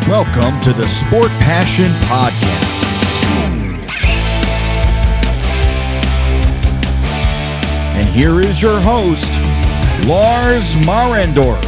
Welcome to the Sport Passion Podcast. And here is your host, Lars Marendorf.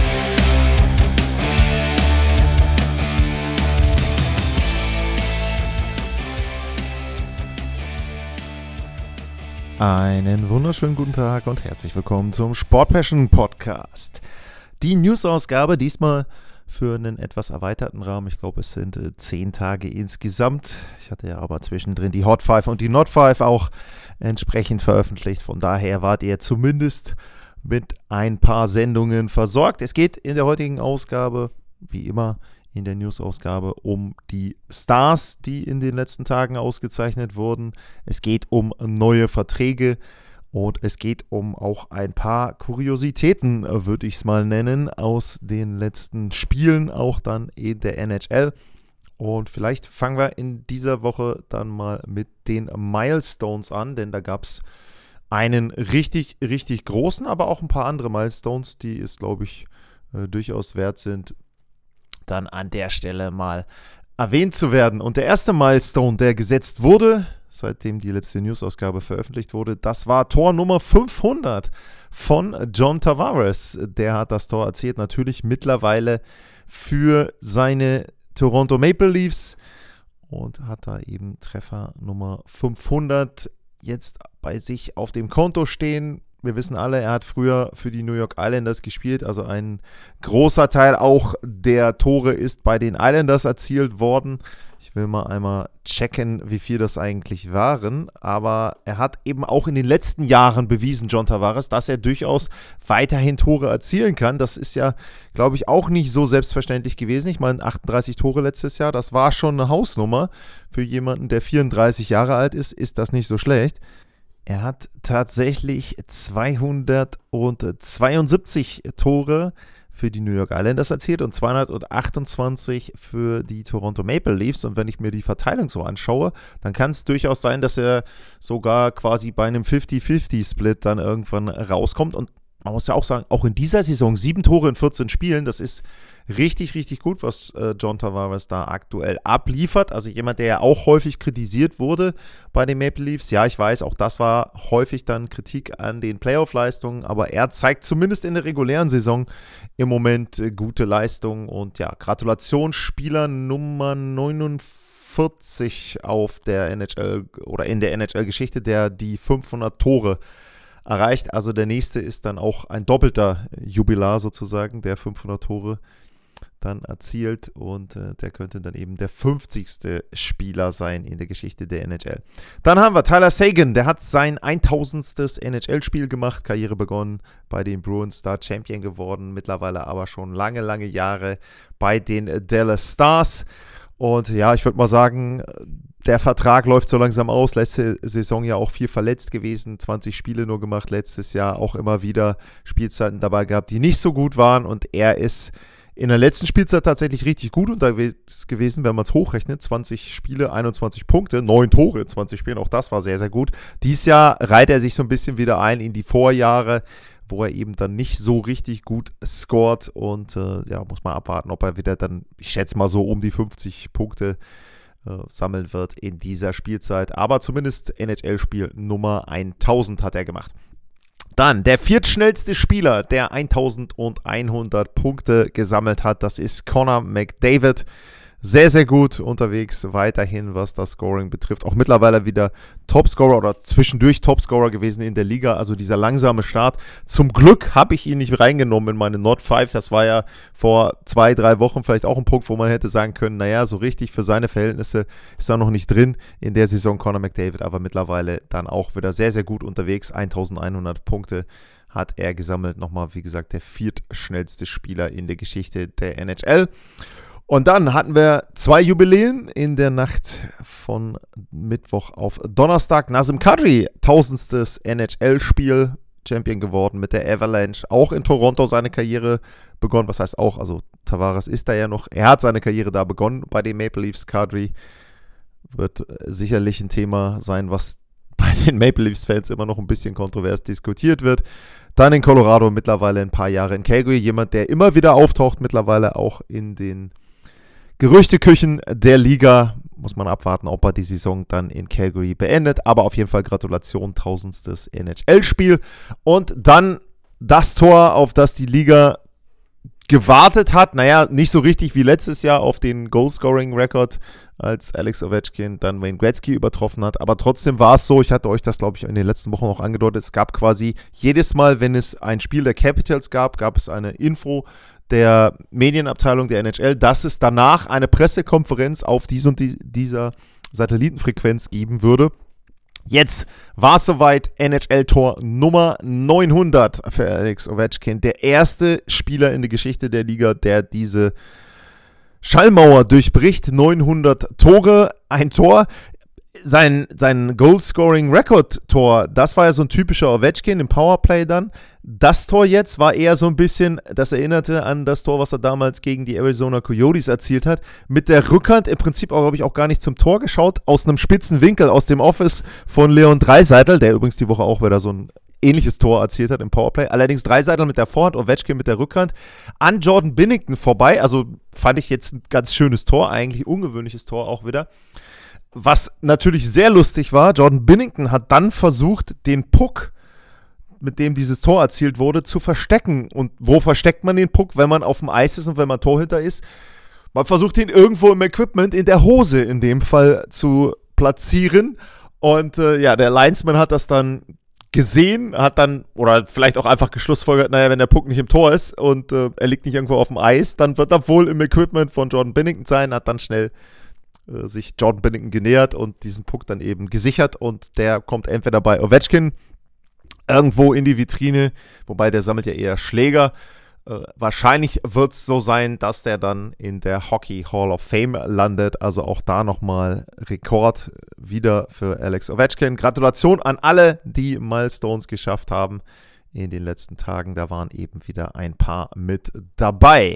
Einen wunderschönen guten Tag und herzlich willkommen zum Sport Passion Podcast. Die News-Ausgabe diesmal für einen etwas erweiterten Rahmen. Ich glaube, es sind 10 Tage insgesamt. Ich hatte ja aber zwischendrin die Hot 5 und die Not 5 auch entsprechend veröffentlicht. Von daher wart ihr zumindest mit ein paar Sendungen versorgt. Es geht in der heutigen Ausgabe, wie immer in der News-Ausgabe, um die Stars, die in den letzten Tagen ausgezeichnet wurden. Es geht um neue Verträge. Und es geht um auch ein paar Kuriositäten, würde ich es mal nennen, aus den letzten Spielen, auch dann in der NHL. Und vielleicht fangen wir in dieser Woche dann mal mit den Milestones an, denn da gab es einen richtig, richtig großen, aber auch ein paar andere Milestones, die es, glaube ich, durchaus wert sind, dann an der Stelle mal erwähnt zu werden. Und der erste Milestone, der gesetzt wurde, seitdem die letzte News-Ausgabe veröffentlicht wurde, das war Tor Nummer 500 von John Tavares. Der hat das Tor erzielt, natürlich mittlerweile für seine Toronto Maple Leafs und hat da eben Treffer Nummer 500 jetzt bei sich auf dem Konto stehen. Wir wissen alle, er hat früher für die New York Islanders gespielt, also ein großer Teil auch der Tore ist bei den Islanders erzielt worden. Ich will mal einmal checken, wie viel das eigentlich waren, aber er hat eben auch in den letzten Jahren bewiesen, John Tavares, dass er durchaus weiterhin Tore erzielen kann. Das ist ja, glaube ich, auch nicht so selbstverständlich gewesen. Ich meine, 38 Tore letztes Jahr, das war schon eine Hausnummer. Für jemanden, der 34 Jahre alt ist das nicht so schlecht. Er hat tatsächlich 272 Tore für die New York Islanders erzielt und 228 für die Toronto Maple Leafs. Und wenn ich mir die Verteilung so anschaue, dann kann es durchaus sein, dass er sogar quasi bei einem 50-50-Split dann irgendwann rauskommt. Und man muss ja auch sagen, auch in dieser Saison 7 Tore in 14 Spielen, das ist richtig, richtig gut, was John Tavares da aktuell abliefert. Also jemand, der ja auch häufig kritisiert wurde bei den Maple Leafs. Ja, ich weiß, auch das war häufig dann Kritik an den Playoff-Leistungen, aber er zeigt zumindest in der regulären Saison im Moment gute Leistungen. Und ja, Gratulation, Spieler Nummer 49 auf der NHL oder in der NHL-Geschichte, der die 500 Tore erreicht. Also der nächste ist dann auch ein doppelter Jubilar sozusagen, der 500 Tore dann erzielt und der könnte dann eben der 50. Spieler sein in der Geschichte der NHL. Dann haben wir Tyler Seguin, der hat sein 1000. NHL-Spiel gemacht, Karriere begonnen bei den Bruins, Star Champion geworden, mittlerweile aber schon lange, lange Jahre bei den Dallas Stars. Und ja, ich würde mal sagen, der Vertrag läuft so langsam aus. Letzte Saison ja auch viel verletzt gewesen, 20 Spiele nur gemacht. Letztes Jahr auch immer wieder Spielzeiten dabei gehabt, die nicht so gut waren. Und er ist in der letzten Spielzeit tatsächlich richtig gut unterwegs gewesen, wenn man es hochrechnet. 20 Spiele, 21 Punkte, 9 Tore in 20 Spielen. Auch das war sehr, sehr gut. Dieses Jahr reiht er sich so ein bisschen wieder ein in die Vorjahre, wo er eben dann nicht so richtig gut scored. Und ja, muss man abwarten, ob er wieder dann, ich schätze mal so um die 50 Punkte sammeln wird in dieser Spielzeit. Aber zumindest NHL-Spiel Nummer 1000 hat er gemacht. Dann der viertschnellste Spieler, der 1100 Punkte gesammelt hat, das ist Connor McDavid. Sehr, sehr gut unterwegs weiterhin, was das Scoring betrifft. Auch mittlerweile wieder Topscorer oder zwischendurch Topscorer gewesen in der Liga. Also dieser langsame Start. Zum Glück habe ich ihn nicht reingenommen in meine Not 5. Das war ja vor 2-3 Wochen vielleicht auch ein Punkt, wo man hätte sagen können, naja, so richtig für seine Verhältnisse ist er noch nicht drin in der Saison Connor McDavid. Aber mittlerweile dann auch wieder sehr, sehr gut unterwegs. 1100 Punkte hat er gesammelt. Nochmal, wie gesagt, der viertschnellste Spieler in der Geschichte der NHL. Und dann hatten wir 2 Jubiläen in der Nacht von Mittwoch auf Donnerstag. Nazem Kadri, 1000. NHL-Spiel, Champion geworden mit der Avalanche. Auch in Toronto seine Karriere begonnen. Was heißt auch, also Tavares ist da ja noch. Er hat seine Karriere da begonnen bei den Maple Leafs. Kadri wird sicherlich ein Thema sein, was bei den Maple Leafs-Fans immer noch ein bisschen kontrovers diskutiert wird. Dann in Colorado mittlerweile ein paar Jahre in Calgary. Jemand, der immer wieder auftaucht, mittlerweile auch in den Gerüchteküchen der Liga. Muss man abwarten, ob er die Saison dann in Calgary beendet. Aber auf jeden Fall Gratulation, 1000. NHL-Spiel. Und dann das Tor, auf das die Liga gewartet hat. Naja, nicht so richtig wie letztes Jahr auf den Goal-Scoring-Record, als Alex Ovechkin dann Wayne Gretzky übertroffen hat. Aber trotzdem war es so, ich hatte euch das, glaube ich, in den letzten Wochen auch angedeutet, es gab quasi jedes Mal, wenn es ein Spiel der Capitals gab es eine Info der Medienabteilung der NHL, dass es danach eine Pressekonferenz auf dieser Satellitenfrequenz geben würde. Jetzt war es soweit, NHL-Tor Nummer 900 für Alex Ovechkin, der erste Spieler in der Geschichte der Liga, der diese Schallmauer durchbricht. 900 Tore, ein Tor. Sein Goal-Scoring-Record-Tor, das war ja so ein typischer Ovechkin im Powerplay dann. Das Tor jetzt war eher so ein bisschen, das erinnerte an das Tor, was er damals gegen die Arizona Coyotes erzielt hat. Mit der Rückhand im Prinzip auch, glaube ich, auch gar nicht zum Tor geschaut. Aus einem spitzen Winkel, aus dem Office von Leon Draisaitl, der übrigens die Woche auch wieder so ein ähnliches Tor erzielt hat im Powerplay. Allerdings Draisaitl mit der Vorhand, Ovechkin mit der Rückhand. An Jordan Binnington vorbei. Also fand ich jetzt ein ganz schönes Tor, eigentlich ungewöhnliches Tor auch wieder. Was natürlich sehr lustig war, Jordan Binnington hat dann versucht, den Puck, mit dem dieses Tor erzielt wurde, zu verstecken. Und wo versteckt man den Puck, wenn man auf dem Eis ist und wenn man Torhüter ist? Man versucht ihn irgendwo im Equipment, in der Hose in dem Fall, zu platzieren. Und der Linesman hat das dann gesehen, hat dann, oder vielleicht auch einfach geschlussfolgert, naja, wenn der Puck nicht im Tor ist und er liegt nicht irgendwo auf dem Eis, dann wird er wohl im Equipment von Jordan Binnington sein, hat dann schnell sich Jordan Binnington genähert und diesen Puck dann eben gesichert und der kommt entweder bei Ovechkin irgendwo in die Vitrine, wobei der sammelt ja eher Schläger. Wahrscheinlich wird es so sein, dass der dann in der Hockey Hall of Fame landet, also auch da nochmal Rekord wieder für Alex Ovechkin. Gratulation an alle, die Milestones geschafft haben in den letzten Tagen, da waren eben wieder ein paar mit dabei.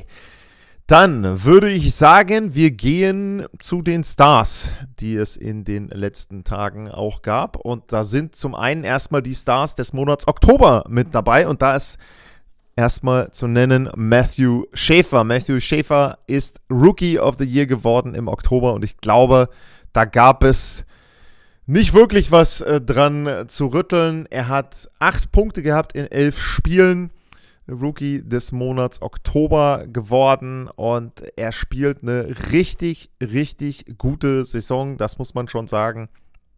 Dann würde ich sagen, wir gehen zu den Stars, die es in den letzten Tagen auch gab. Und da sind zum einen erstmal die Stars des Monats Oktober mit dabei. Und da ist erstmal zu nennen Matthew Schaefer. Matthew Schaefer ist Rookie of the Year geworden im Oktober. Und ich glaube, da gab es nicht wirklich was dran zu rütteln. Er hat 8 Punkte gehabt in 11 Spielen. Rookie des Monats Oktober geworden und er spielt eine richtig, richtig gute Saison, das muss man schon sagen.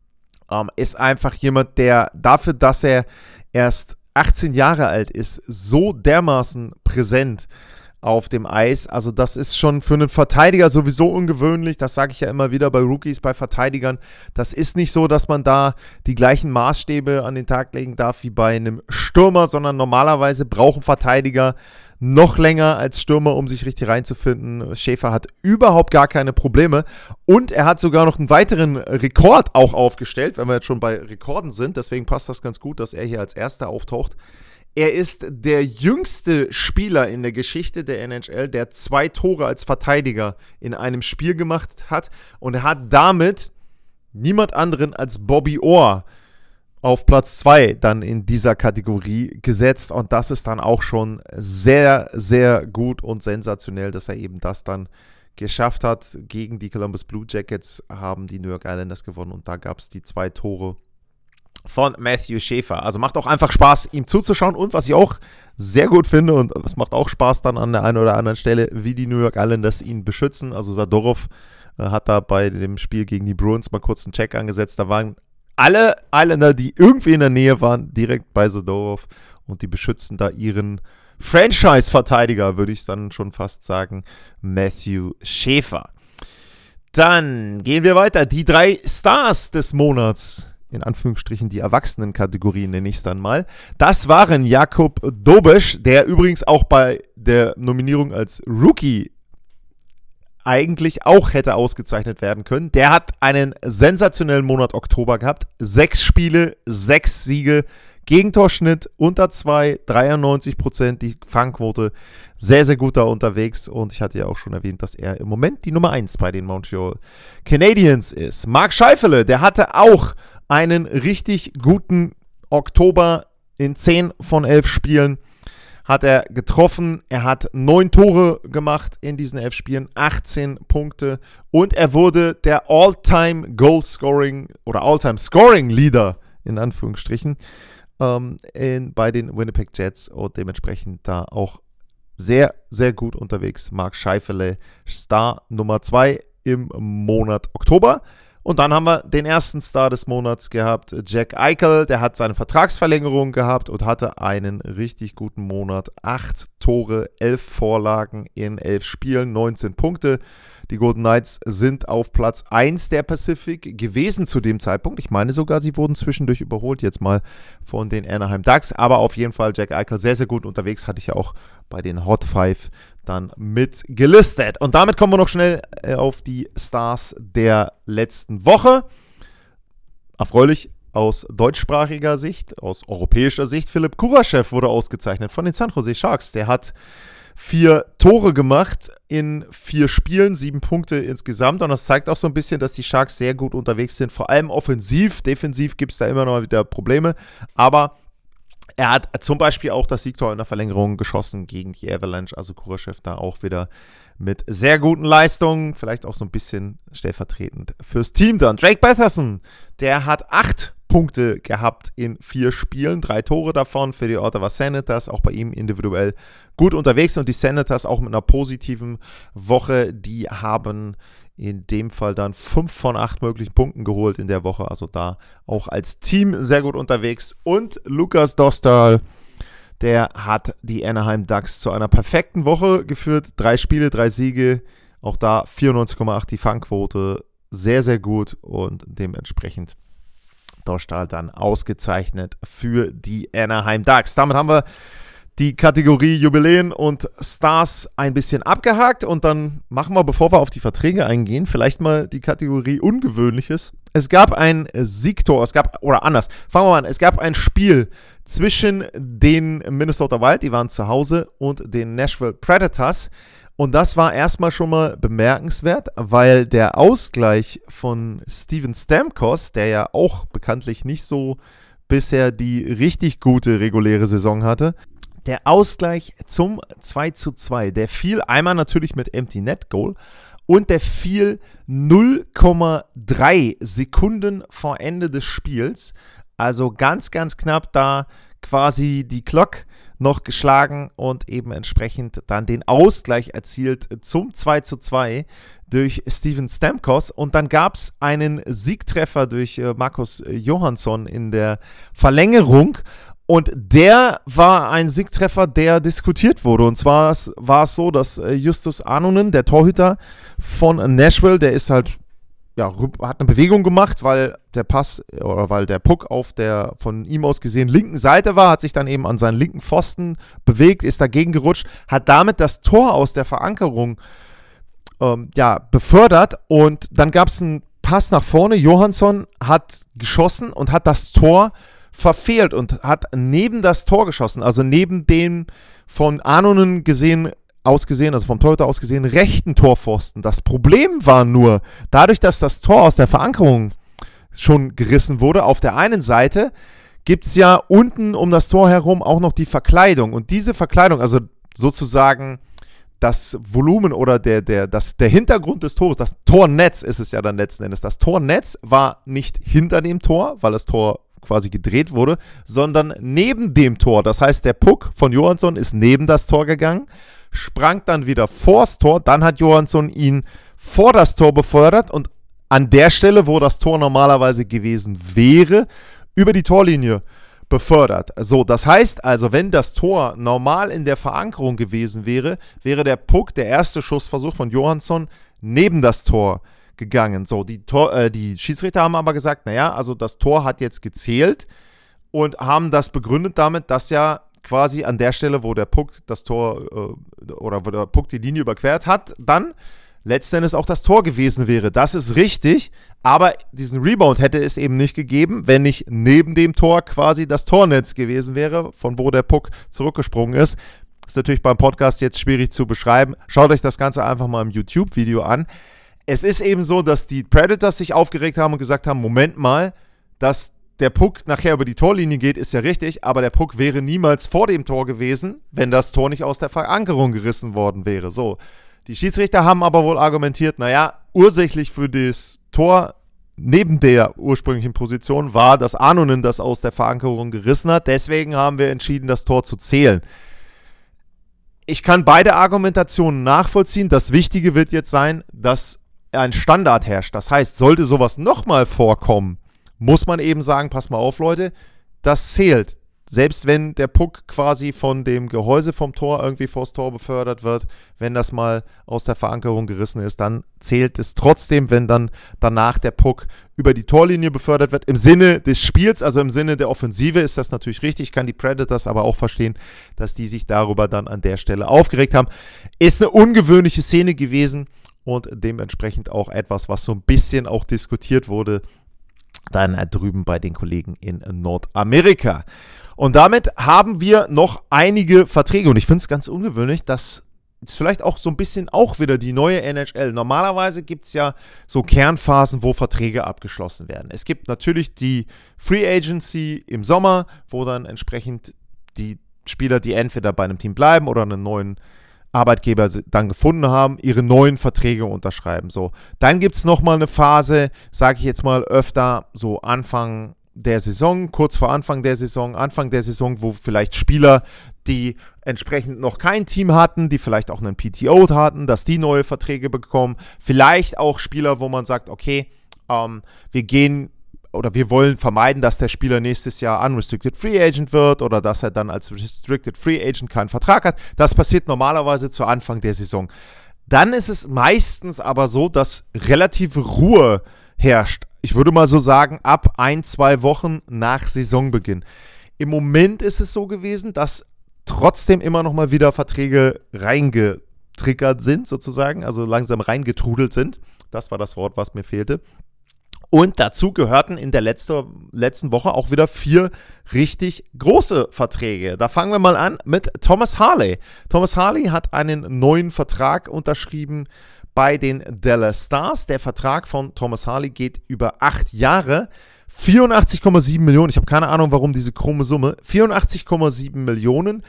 Ist einfach jemand, der dafür, dass er erst 18 Jahre alt ist, so dermaßen präsent auf dem Eis. Also das ist schon für einen Verteidiger sowieso ungewöhnlich. Das sage ich ja immer wieder bei Rookies, bei Verteidigern. Das ist nicht so, dass man da die gleichen Maßstäbe an den Tag legen darf wie bei einem Stürmer, sondern normalerweise brauchen Verteidiger noch länger als Stürmer, um sich richtig reinzufinden. Schaefer hat überhaupt gar keine Probleme und er hat sogar noch einen weiteren Rekord auch aufgestellt, wenn wir jetzt schon bei Rekorden sind. Deswegen passt das ganz gut, dass er hier als Erster auftaucht. Er ist der jüngste Spieler in der Geschichte der NHL, der 2 Tore als Verteidiger in einem Spiel gemacht hat. Und er hat damit niemand anderen als Bobby Orr auf Platz 2 dann in dieser Kategorie gesetzt. Und das ist dann auch schon sehr, sehr gut und sensationell, dass er eben das dann geschafft hat. Gegen die Columbus Blue Jackets haben die New York Islanders gewonnen und da gab es die 2 Tore von Matthew Schaefer. Also macht auch einfach Spaß, ihm zuzuschauen und was ich auch sehr gut finde und es macht auch Spaß dann an der einen oder anderen Stelle, wie die New York Islanders ihn beschützen. Also Zadorov hat da bei dem Spiel gegen die Bruins mal kurz einen Check angesetzt. Da waren alle Islander, die irgendwie in der Nähe waren, direkt bei Zadorov und die beschützen da ihren Franchise-Verteidiger, würde ich dann schon fast sagen, Matthew Schaefer. Dann gehen wir weiter. Die 3 Stars des Monats, in Anführungsstrichen die Erwachsenen-Kategorie nenne ich es dann mal. Das waren Jakub Dobeš, der übrigens auch bei der Nominierung als Rookie eigentlich auch hätte ausgezeichnet werden können. Der hat einen sensationellen Monat Oktober gehabt. 6 Spiele, 6 Siege, Gegentorschnitt unter 2, 93%, die Fangquote sehr, sehr gut da unterwegs. Und ich hatte ja auch schon erwähnt, dass er im Moment die Nummer 1 bei den Montreal Canadiens ist. Mark Scheifele, der hatte auch einen richtig guten Oktober in 10 von 11 Spielen. hat er getroffen. Er hat 9 Tore gemacht in diesen 11 Spielen, 18 Punkte. Und er wurde der All-Time Goal-Scoring oder All-Time-Scoring-Leader, in Anführungsstrichen, bei den Winnipeg Jets. Und dementsprechend da auch sehr, sehr gut unterwegs. Mark Scheifele, Star Nummer 2 im Monat Oktober. Und dann haben wir den ersten Star des Monats gehabt, Jack Eichel. Der hat seine Vertragsverlängerung gehabt und hatte einen richtig guten Monat. 8 Tore, 11 Vorlagen in 11 Spielen, 19 Punkte. Die Golden Knights sind auf Platz 1 der Pacific gewesen zu dem Zeitpunkt. Ich meine sogar, sie wurden zwischendurch überholt jetzt mal von den Anaheim Ducks. Aber auf jeden Fall Jack Eichel sehr, sehr gut unterwegs. Hatte ich ja auch bei den Hot 5 dann mit gelistet. Und damit kommen wir noch schnell auf die Stars der letzten Woche. Erfreulich aus deutschsprachiger Sicht, aus europäischer Sicht. Philipp Kurashev wurde ausgezeichnet von den San Jose Sharks. Der hat 4 Tore gemacht in 4 Spielen, 7 Punkte insgesamt. Und das zeigt auch so ein bisschen, dass die Sharks sehr gut unterwegs sind. Vor allem offensiv. Defensiv gibt es da immer noch wieder Probleme. Aber er hat zum Beispiel auch das Siegtor in der Verlängerung geschossen gegen die Avalanche. Also Kurashev da auch wieder mit sehr guten Leistungen. Vielleicht auch so ein bisschen stellvertretend fürs Team dann. Drake Batherson, der hat 8 Punkte gehabt in 4 Spielen. 3 Tore davon für die Ottawa Senators. Auch bei ihm individuell gut unterwegs. Und die Senators auch mit einer positiven Woche. Die haben in dem Fall dann 5 von 8 möglichen Punkten geholt in der Woche. Also da auch als Team sehr gut unterwegs. Und Lukas Dostal, der hat die Anaheim Ducks zu einer perfekten Woche geführt. 3 Spiele, 3 Siege. Auch da 94,8 die Fangquote. Sehr, sehr gut. Und dementsprechend Dostal dann ausgezeichnet für die Anaheim Ducks. Damit haben wir die Kategorie Jubiläen und Stars ein bisschen abgehakt und dann machen wir, bevor wir auf die Verträge eingehen, vielleicht mal die Kategorie Ungewöhnliches. Es gab ein Siegtor, fangen wir an, es gab ein Spiel zwischen den Minnesota Wild, die waren zu Hause, und den Nashville Predators und das war erstmal schon mal bemerkenswert, weil der Ausgleich von Steven Stamkos, der ja auch bekanntlich nicht so bisher die richtig gute reguläre Saison hatte, der Ausgleich zum 2:2, der fiel einmal natürlich mit Empty Net Goal und der fiel 0,3 Sekunden vor Ende des Spiels. Also ganz, ganz knapp da quasi die Clock noch geschlagen und eben entsprechend dann den Ausgleich erzielt zum 2:2 durch Steven Stamkos. Und dann gab es einen Siegtreffer durch Marcus Johansson in der Verlängerung. Und der war ein Siegtreffer, der diskutiert wurde. Und zwar war es so, dass Justus Anonen, der Torhüter von Nashville, der ist halt, ja, hat eine Bewegung gemacht, weil der Pass oder weil der Puck auf der von ihm aus gesehen linken Seite war, hat sich dann eben an seinen linken Pfosten bewegt, ist dagegen gerutscht, hat damit das Tor aus der Verankerung befördert. Und dann gab es einen Pass nach vorne. Johansson hat geschossen und hat das Tor verfehlt und hat neben das Tor geschossen, also neben dem von Anonen also vom Torhüter aus gesehen, rechten Torpfosten. Das Problem war nur, dadurch, dass das Tor aus der Verankerung schon gerissen wurde, auf der einen Seite gibt es ja unten um das Tor herum auch noch die Verkleidung. Und diese Verkleidung, also sozusagen das Volumen oder der Hintergrund des Tores, das Tornetz ist es ja dann letzten Endes. Das Tornetz war nicht hinter dem Tor, weil das Tor quasi gedreht wurde, sondern neben dem Tor. Das heißt, der Puck von Johansson ist neben das Tor gegangen, sprang dann wieder vors Tor, dann hat Johansson ihn vor das Tor befördert und an der Stelle, wo das Tor normalerweise gewesen wäre, über die Torlinie befördert. So, das heißt also, wenn das Tor normal in der Verankerung gewesen wäre, wäre der Puck, der erste Schussversuch von Johansson, neben das Tor gegangen. So, die Schiedsrichter haben aber gesagt, naja, also das Tor hat jetzt gezählt und haben das begründet damit, dass ja quasi an der Stelle, wo der Puck das Tor oder wo der Puck die Linie überquert hat, dann letzten Endes auch das Tor gewesen wäre. Das ist richtig, aber diesen Rebound hätte es eben nicht gegeben, wenn nicht neben dem Tor quasi das Tornetz gewesen wäre, von wo der Puck zurückgesprungen ist. Ist natürlich beim Podcast jetzt schwierig zu beschreiben. Schaut euch das Ganze einfach mal im YouTube-Video an. Es ist eben so, dass die Predators sich aufgeregt haben und gesagt haben, Moment mal, das der Puck nachher über die Torlinie geht, ist ja richtig, aber der Puck wäre niemals vor dem Tor gewesen, wenn das Tor nicht aus der Verankerung gerissen worden wäre. So, die Schiedsrichter haben aber wohl argumentiert, naja, ursächlich für das Tor neben der ursprünglichen Position war, dass Arnonen das aus der Verankerung gerissen hat. Deswegen haben wir entschieden, das Tor zu zählen. Ich kann beide Argumentationen nachvollziehen. Das Wichtige wird jetzt sein, dass ein Standard herrscht. Das heißt, sollte sowas nochmal vorkommen, muss man eben sagen, pass mal auf, Leute, das zählt. Selbst wenn der Puck quasi von dem Gehäuse vom Tor irgendwie vors Tor befördert wird, wenn das mal aus der Verankerung gerissen ist, dann zählt es trotzdem, wenn dann danach der Puck über die Torlinie befördert wird. Im Sinne des Spiels, also im Sinne der Offensive ist das natürlich richtig. Ich kann die Predators aber auch verstehen, dass die sich darüber dann an der Stelle aufgeregt haben. Ist eine ungewöhnliche Szene gewesen und dementsprechend auch etwas, was so ein bisschen auch diskutiert wurde, dann drüben bei den Kollegen in Nordamerika. Und damit haben wir noch einige Verträge. Und ich finde es ganz ungewöhnlich, dass es vielleicht auch so ein bisschen auch wieder die neue NHL. Normalerweise gibt es ja so Kernphasen, wo Verträge abgeschlossen werden. Es gibt natürlich die Free Agency im Sommer, wo dann entsprechend die Spieler, die entweder bei einem Team bleiben oder einen neuen Arbeitgeber dann gefunden haben, ihre neuen Verträge unterschreiben. So, dann gibt es nochmal eine Phase, sage ich jetzt mal öfter, so Anfang der Saison, kurz vor Anfang der Saison, wo vielleicht Spieler, die entsprechend noch kein Team hatten, die vielleicht auch einen PTO hatten, dass die neue Verträge bekommen. Vielleicht auch Spieler, wo man sagt, okay, wir wollen vermeiden, dass der Spieler nächstes Jahr Unrestricted Free Agent wird oder dass er dann als Restricted Free Agent keinen Vertrag hat. Das passiert normalerweise zu Anfang der Saison. Dann ist es meistens aber so, dass relative Ruhe herrscht. Ich würde mal so sagen, ab 1-2 Wochen nach Saisonbeginn. Im Moment ist es so gewesen, dass trotzdem immer noch mal wieder Verträge reingetriggert sind, sozusagen, also langsam reingetrudelt sind. Das war das Wort, was mir fehlte. Und dazu gehörten in der letzten Woche auch wieder 4 richtig große Verträge. Da fangen wir mal an mit Thomas Harley. Thomas Harley hat einen neuen Vertrag unterschrieben bei den Dallas Stars. Der Vertrag von Thomas Harley geht über 8 Jahre. 84,7 Millionen, ich habe keine Ahnung, warum diese krumme Summe. 84,7 Millionen,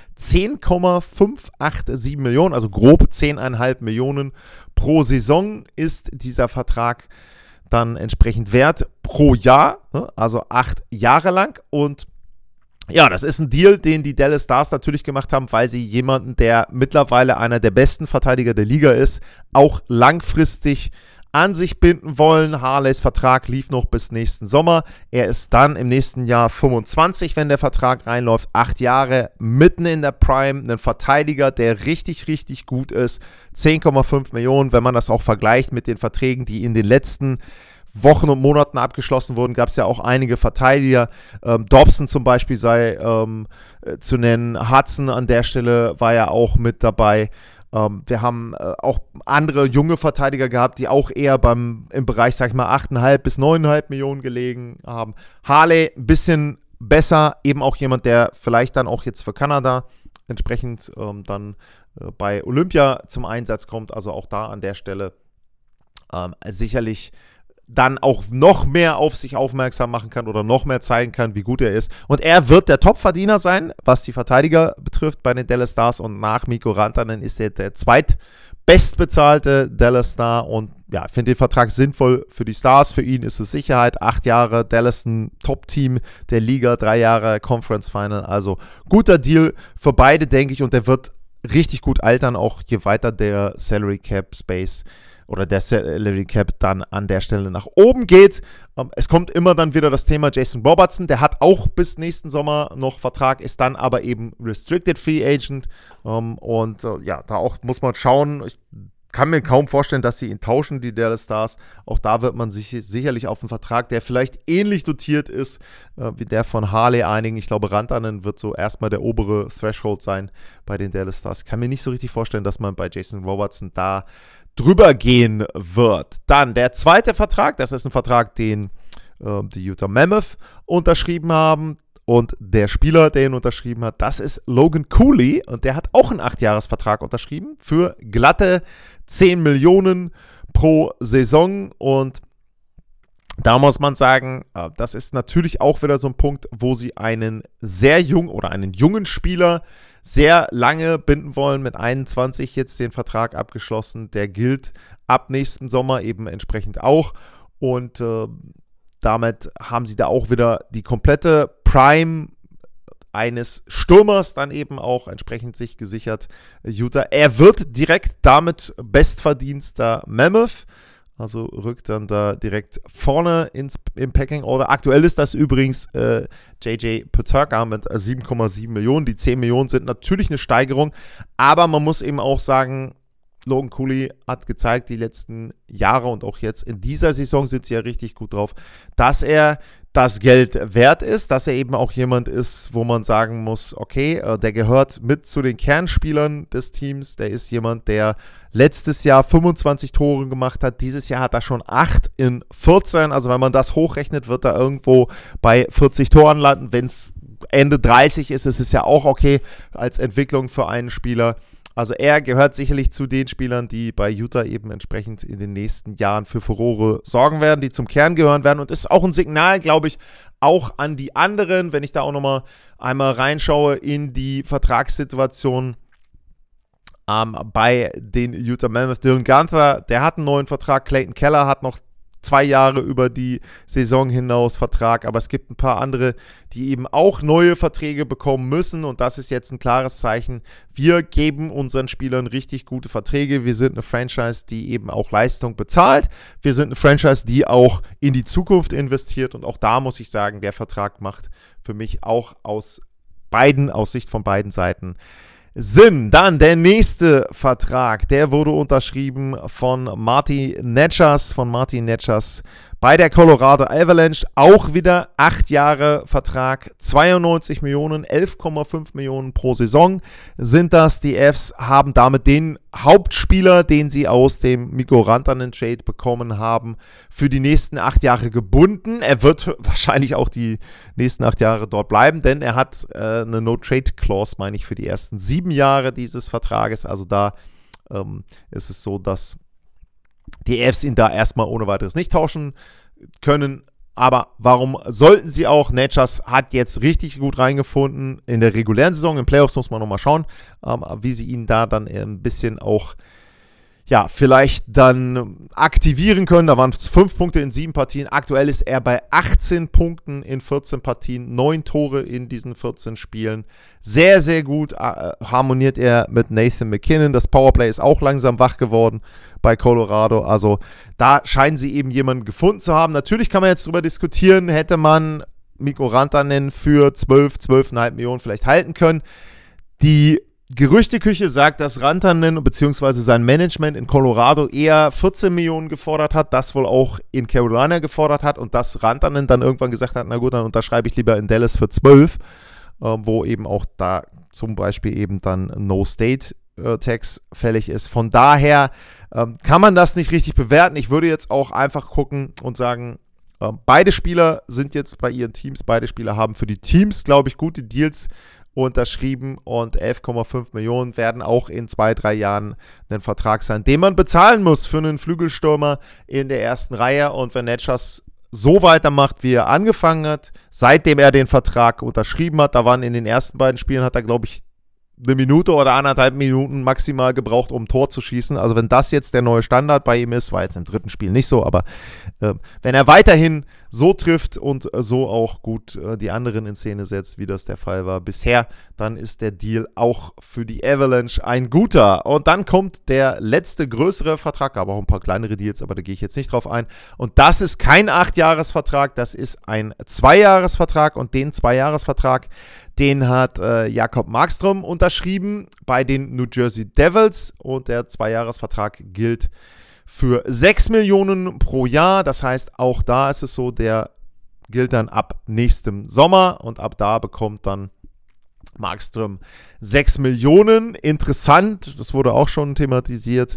10,587 Millionen, also grob 10,5 Millionen pro Saison ist dieser Vertrag dann entsprechend wert pro Jahr, also 8 Jahre lang. Und ja, das ist ein Deal, den die Dallas Stars natürlich gemacht haben, weil sie jemanden, der mittlerweile einer der besten Verteidiger der Liga ist, auch langfristig an sich binden wollen. Harleys Vertrag lief noch bis nächsten Sommer. Er ist dann im nächsten Jahr 25, wenn der Vertrag reinläuft. 8 Jahre mitten in der Prime. Ein Verteidiger, der richtig, richtig gut ist. 10,5 Millionen, wenn man das auch vergleicht mit den Verträgen, die in den letzten Wochen und Monaten abgeschlossen wurden, gab es ja auch einige Verteidiger. Dobson zum Beispiel sei zu nennen. Hudson an der Stelle war ja auch mit dabei. Wir haben auch andere junge Verteidiger gehabt, die auch eher im Bereich, sag ich mal, 8,5 bis 9,5 Millionen gelegen haben. Harley ein bisschen besser, eben auch jemand, der vielleicht dann auch jetzt für Kanada entsprechend dann bei Olympia zum Einsatz kommt. Also auch da an der Stelle sicherlich dann auch noch mehr auf sich aufmerksam machen kann oder noch mehr zeigen kann, wie gut er ist. Und er wird der Topverdiener sein, was die Verteidiger betrifft bei den Dallas Stars. Und nach Mikko Rantanen ist er der zweitbestbezahlte Dallas Star. Und ja, ich finde den Vertrag sinnvoll für die Stars. Für ihn ist es Sicherheit. 8 Jahre, Dallas ein Top-Team der Liga, 3 Jahre Conference Final. Also guter Deal für beide, denke ich. Und der wird richtig gut altern, auch je weiter der Salary Cap Space oder der Salary Cap dann an der Stelle nach oben geht. Es kommt immer dann wieder das Thema Jason Robertson, der hat auch bis nächsten Sommer noch Vertrag, ist dann aber eben Restricted Free Agent ja, da auch muss man schauen. Ich kann mir kaum vorstellen, dass sie ihn tauschen, die Dallas Stars. Auch da wird man sich sicherlich auf einen Vertrag, der vielleicht ähnlich dotiert ist, wie der von Harley einigen. Ich glaube, Rantanen wird so erstmal der obere Threshold sein bei den Dallas Stars. Ich kann mir nicht so richtig vorstellen, dass man bei Jason Robertson da drüber gehen wird. Dann der zweite Vertrag, das ist ein Vertrag, den die Utah Mammoth unterschrieben haben. Und der Spieler, der ihn unterschrieben hat, das ist Logan Cooley. Und der hat auch einen 8-Jahres-Vertrag unterschrieben für glatte 10 Millionen pro Saison. Und Da muss man sagen, das ist natürlich auch wieder so ein Punkt, wo sie einen sehr jungen oder einen jungen Spieler sehr lange binden wollen. Mit 21 jetzt den Vertrag abgeschlossen. Der gilt ab nächsten Sommer eben entsprechend auch. Und damit haben sie da auch wieder die komplette Prime eines Stürmers dann eben auch entsprechend sich gesichert. Utah. Er wird direkt damit bestverdienster Mammoth. Also rückt dann da direkt vorne im Pecking Order. Aktuell ist das übrigens JJ Peterka mit 7,7 Millionen. Die 10 Millionen sind natürlich eine Steigerung. Aber man muss eben auch sagen, Logan Cooley hat gezeigt, die letzten Jahre und auch jetzt in dieser Saison sind sie ja richtig gut drauf, dass er das Geld wert ist, dass er eben auch jemand ist, wo man sagen muss, okay, der gehört mit zu den Kernspielern des Teams, der ist jemand, der letztes Jahr 25 Tore gemacht hat, dieses Jahr hat er schon 8 in 14, also wenn man das hochrechnet, wird er irgendwo bei 40 Toren landen, wenn es Ende 30 ist, ist es ja auch okay als Entwicklung für einen Spieler. Also er gehört sicherlich zu den Spielern, die bei Utah eben entsprechend in den nächsten Jahren für Furore sorgen werden, die zum Kern gehören werden und ist auch ein Signal, glaube ich, auch an die anderen, wenn ich da auch nochmal einmal reinschaue in die Vertragssituation bei den Utah Mammoth. Dylan Guenther, der hat einen neuen Vertrag, Clayton Keller hat noch 2 Jahre über die Saison hinaus Vertrag, aber es gibt ein paar andere, die eben auch neue Verträge bekommen müssen und das ist jetzt ein klares Zeichen. Wir geben unseren Spielern richtig gute Verträge. Wir sind eine Franchise, die eben auch Leistung bezahlt. Wir sind eine Franchise, die auch in die Zukunft investiert und auch da muss ich sagen, der Vertrag macht für mich auch aus Sicht von beiden Seiten Sinn. Dann der nächste Vertrag, der wurde unterschrieben von Martin Necas bei der Colorado Avalanche. Auch wieder 8 Jahre Vertrag, 92 Millionen, 11,5 Millionen pro Saison sind das. Die Avs haben damit den Hauptspieler, den sie aus dem Mikko Rantanen-Trade bekommen haben, für die nächsten 8 Jahre gebunden. Er wird wahrscheinlich auch die nächsten 8 Jahre dort bleiben, denn er hat eine No-Trade-Clause, meine ich, für die ersten 7 Jahre dieses Vertrages. Also da ist es so, dass die Avs ihn da erstmal ohne weiteres nicht tauschen können. Aber warum sollten sie auch? Necas hat jetzt richtig gut reingefunden in der regulären Saison. In Playoffs muss man nochmal schauen, wie sie ihn da dann ein bisschen auch vielleicht dann aktivieren können. Da waren es 5 Punkte in 7 Partien. Aktuell ist er bei 18 Punkten in 14 Partien, 9 Tore in diesen 14 Spielen. Sehr, sehr gut harmoniert er mit Nathan MacKinnon. Das Powerplay ist auch langsam wach geworden bei Colorado. Also da scheinen sie eben jemanden gefunden zu haben. Natürlich kann man jetzt drüber diskutieren, hätte man Mikko Rantanen für 12,5 Millionen vielleicht halten können. Die Gerüchteküche sagt, dass Rantanen bzw. sein Management in Colorado eher 14 Millionen gefordert hat, das wohl auch in Carolina gefordert hat und dass Rantanen dann irgendwann gesagt hat, na gut, dann unterschreibe ich lieber in Dallas für 12, wo eben auch da zum Beispiel eben dann No-State-Tax fällig ist. Von daher kann man das nicht richtig bewerten. Ich würde jetzt auch einfach gucken und sagen, beide Spieler sind jetzt bei ihren Teams, beide Spieler haben für die Teams, glaube ich, gute Deals unterschrieben und 11,5 Millionen werden auch in 2-3 Jahren ein Vertrag sein, den man bezahlen muss für einen Flügelstürmer in der ersten Reihe. Und wenn Necas so weitermacht, wie er angefangen hat, seitdem er den Vertrag unterschrieben hat, da waren in den ersten beiden Spielen, hat er, glaube ich, 1 Minute oder 1,5 Minuten maximal gebraucht, um ein Tor zu schießen. Also wenn das jetzt der neue Standard bei ihm ist, war jetzt im 3. Spiel nicht so, aber wenn er weiterhin so trifft und so auch gut die anderen in Szene setzt, wie das der Fall war bisher, dann ist der Deal auch für die Avalanche ein guter. Und dann kommt der letzte größere Vertrag, aber auch ein paar kleinere Deals, aber da gehe ich jetzt nicht drauf ein. Und das ist kein 8-Jahres-Vertrag, das ist ein 2-Jahres-Vertrag und den 2-Jahres-Vertrag, den hat Jakob Markström unterschrieben bei den New Jersey Devils und der 2-Jahres-Vertrag gilt für 6 Millionen pro Jahr. Das heißt, auch da ist es so, der gilt dann ab nächstem Sommer und ab da bekommt dann Markström 6 Millionen. Interessant, das wurde auch schon thematisiert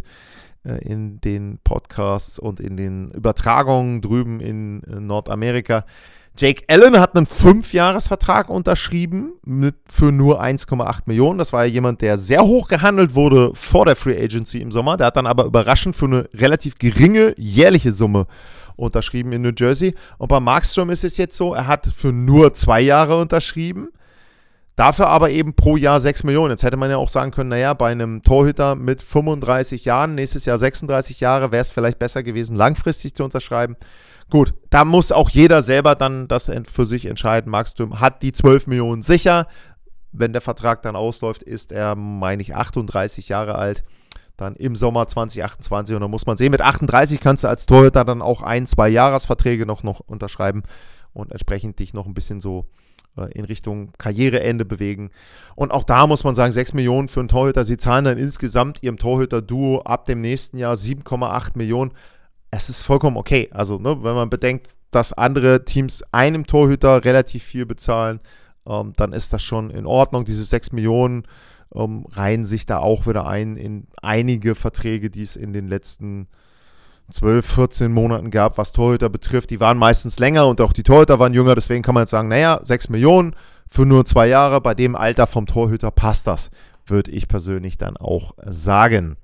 in den Podcasts und in den Übertragungen drüben in Nordamerika. Jake Allen hat einen 5-Jahres-Vertrag unterschrieben für nur 1,8 Millionen. Das war ja jemand, der sehr hoch gehandelt wurde vor der Free Agency im Sommer. Der hat dann aber überraschend für eine relativ geringe jährliche Summe unterschrieben in New Jersey. Und bei Markstrom ist es jetzt so, er hat für nur 2 Jahre unterschrieben, dafür aber eben pro Jahr 6 Millionen. Jetzt hätte man ja auch sagen können, naja, bei einem Torhüter mit 35 Jahren, nächstes Jahr 36 Jahre, wäre es vielleicht besser gewesen, langfristig zu unterschreiben. Gut, da muss auch jeder selber dann das für sich entscheiden. Markstrom hat die 12 Millionen sicher. Wenn der Vertrag dann ausläuft, ist er, meine ich, 38 Jahre alt. Dann im Sommer 2028. Und dann muss man sehen, mit 38 kannst du als Torhüter dann auch 1-2 Jahresverträge noch unterschreiben und entsprechend dich noch ein bisschen so in Richtung Karriereende bewegen. Und auch da muss man sagen, 6 Millionen für einen Torhüter. Sie zahlen dann insgesamt ihrem Torhüter-Duo ab dem nächsten Jahr 7,8 Millionen. Es ist vollkommen okay. Also, ne, wenn man bedenkt, dass andere Teams einem Torhüter relativ viel bezahlen, dann ist das schon in Ordnung. Diese 6 Millionen reihen sich da auch wieder ein in einige Verträge, die es in den letzten 12, 14 Monaten gab, was Torhüter betrifft. Die waren meistens länger und auch die Torhüter waren jünger. Deswegen kann man jetzt sagen, naja, 6 Millionen für nur 2 Jahre. Bei dem Alter vom Torhüter passt das, würde ich persönlich dann auch sagen.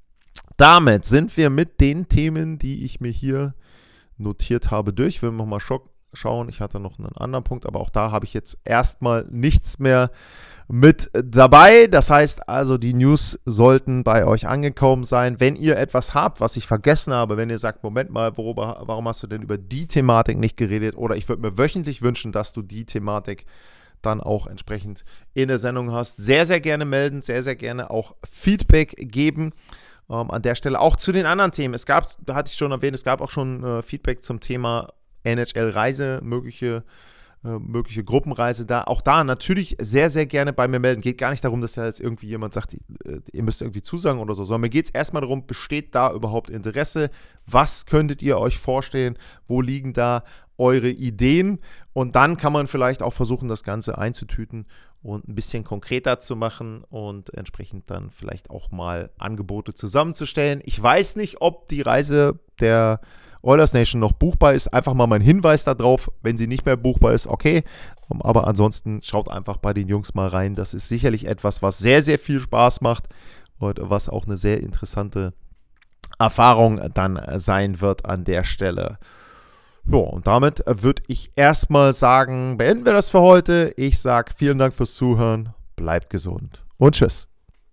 Damit sind wir mit den Themen, die ich mir hier notiert habe, durch. Ich will nochmal schauen, ich hatte noch einen anderen Punkt, aber auch da habe ich jetzt erstmal nichts mehr mit dabei. Das heißt also, die News sollten bei euch angekommen sein. Wenn ihr etwas habt, was ich vergessen habe, wenn ihr sagt, Moment mal, warum hast du denn über die Thematik nicht geredet? Oder ich würde mir wöchentlich wünschen, dass du die Thematik dann auch entsprechend in der Sendung hast. Sehr, sehr gerne melden, sehr, sehr gerne auch Feedback geben. An der Stelle auch zu den anderen Themen. Da hatte ich schon erwähnt, es gab auch schon Feedback zum Thema NHL-Reise, mögliche Gruppenreise da. Auch da natürlich sehr, sehr gerne bei mir melden. Geht gar nicht darum, dass ja jetzt irgendwie jemand sagt, ihr müsst irgendwie zusagen oder so, sondern mir geht es erstmal darum, besteht da überhaupt Interesse? Was könntet ihr euch vorstellen? Wo liegen da eure Ideen? Und dann kann man vielleicht auch versuchen, das Ganze einzutüten und ein bisschen konkreter zu machen und entsprechend dann vielleicht auch mal Angebote zusammenzustellen. Ich weiß nicht, ob die Reise der Oilers Nation noch buchbar ist. Einfach mal mein Hinweis darauf, wenn sie nicht mehr buchbar ist, okay. Aber ansonsten schaut einfach bei den Jungs mal rein. Das ist sicherlich etwas, was sehr, sehr viel Spaß macht und was auch eine sehr interessante Erfahrung dann sein wird an der Stelle. Ja, und damit würde ich erstmal sagen, beenden wir das für heute. Ich sage vielen Dank fürs Zuhören, bleibt gesund und tschüss.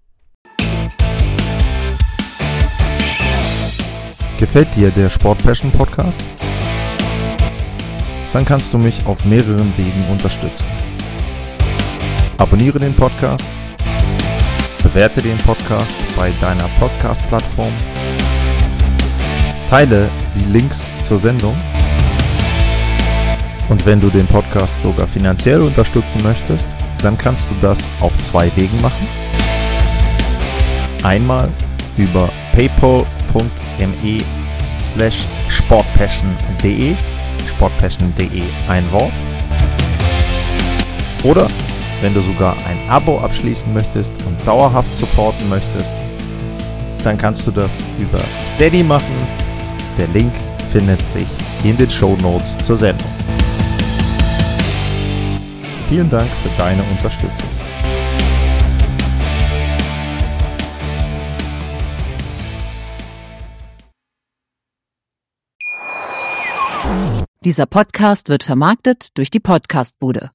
Gefällt dir der Sport Passion Podcast? Dann kannst du mich auf mehreren Wegen unterstützen. Abonniere den Podcast, bewerte den Podcast bei deiner Podcast-Plattform, teile die Links zur Sendung und wenn du den Podcast sogar finanziell unterstützen möchtest, dann kannst du das auf 2 Wegen machen. Einmal über paypal.me/sportpassion.de, sportpassion.de ein Wort. Oder wenn du sogar ein Abo abschließen möchtest und dauerhaft supporten möchtest, dann kannst du das über Steady machen. Der Link findet sich in den Shownotes zur Sendung. Vielen Dank für deine Unterstützung. Dieser Podcast wird vermarktet durch die Podcastbude.